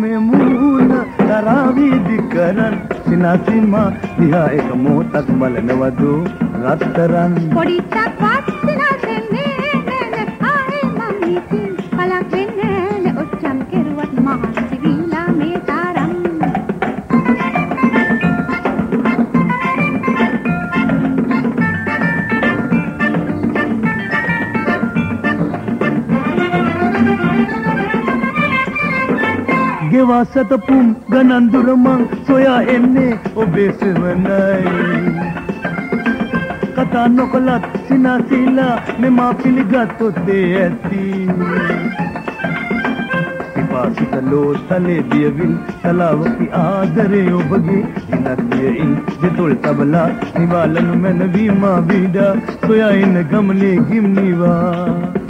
මෙමුණ තරාවීදි කරන් සිනාසිමා දිහා එක මොහොතක් බලනවදු රත්තරන් පොඩි චක්වත් සිනාසෙන්නේ නේ ආයේ මං ඉතින් කලක් වෙන්නේ නේ ඔච්චම් කෙරුවත් මහන්සි වීලා මේ තරම් ගෙවාසතපුම් ගණන් දුර මං සොයා එන්නේ ඔබේ සෙවණයි කතා නොකලත් සිනාසීලා මෙමා පිළිගත්තොත් ඇති පිපාසිතලෝ තලේ දියවිල් තලාවකි ආදරේ ඔබගේ ඉනත්යයි දෙතොල් තබලා නිවාලනු මැනවීමා බීඩා සොයා එන ගමනේ ගිම්නිවා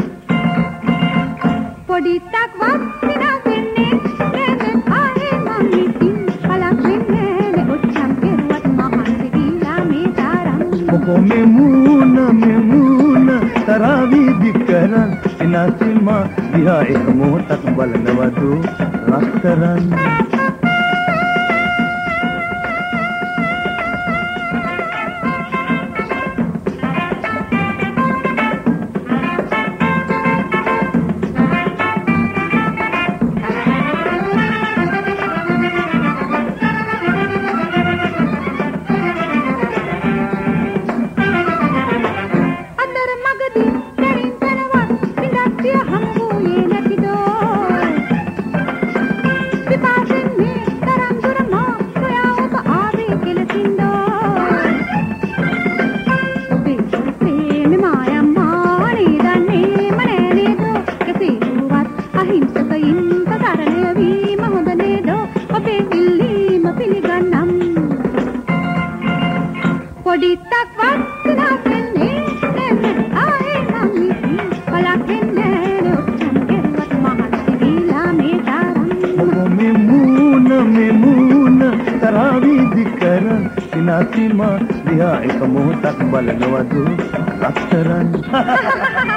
පොඩි තක්වත් සිනාසෙන්නේ නේ ආයේ මං ඉතින් කලක් වෙන්නේ නේ ඔච්චම් කෙරුවත් මහන්සි වීලා මේ තරම් ඔබ මෙමුණ තරාවීදි කරන් සිනාසිමා දිහා එක මොහොතක් බලනවදු රත්තරන් පොඩි තක්වත් සිනාසෙන්නේ නේ ආයේ මං ඉතින් කලක් වෙන්නේ නේ ඔච්චම් කෙරුවත් මහන්සි වීලා මේ තරම් ඔබ මෙමුණ තරාවීදි කරන් සිනාසිමා දිහා එක මොහොතක් බලනවදු රත්තරන්